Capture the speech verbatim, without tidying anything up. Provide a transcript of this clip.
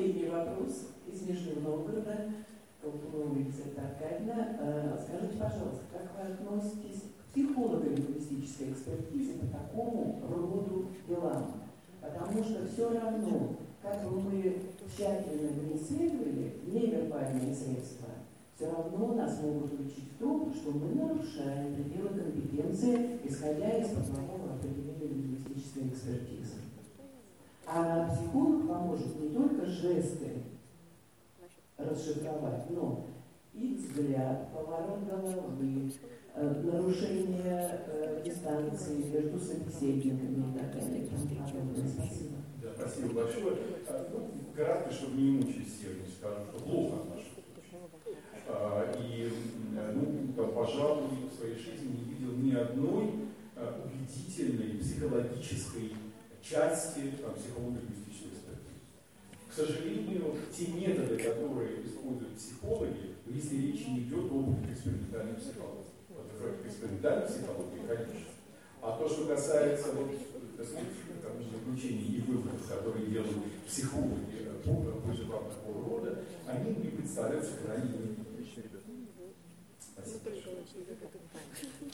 последний вопрос из Нижнего Новгорода. Улица Таркадина. Скажите, пожалуйста, как вы относитесь к психолого-лингвистической экспертизе по такому роду делам? Потому что все равно, как бы мы тщательно не исследовали невербальные средства, все равно нас могут учить в том, что мы нарушаем пределы компетенции, исходя из правового определения лингвистической экспертизы. А психолог поможет не только жесты расшифровать, но и взгляд, поворот головы, э, нарушение э, дистанции между собеседниками и так далее. Спасибо. Да, спасибо большое. Ну, кратко, чтобы не мучить всех, не скажу, что плохо отношусь. И, ну, там, пожалуй, в своей жизни не видел ни одной убедительной психологической части там, психолого-лингвистической экспертизы. К сожалению, те методы, которые используют психологи, если речь не идет об экспериментальной психологии. Вот экспериментальной психологии, конечно. А то, что касается вот, так сказать, заключений и выводов, которые делают психологи по вызовам такого рода, они мне представляются крайне. Спасибо.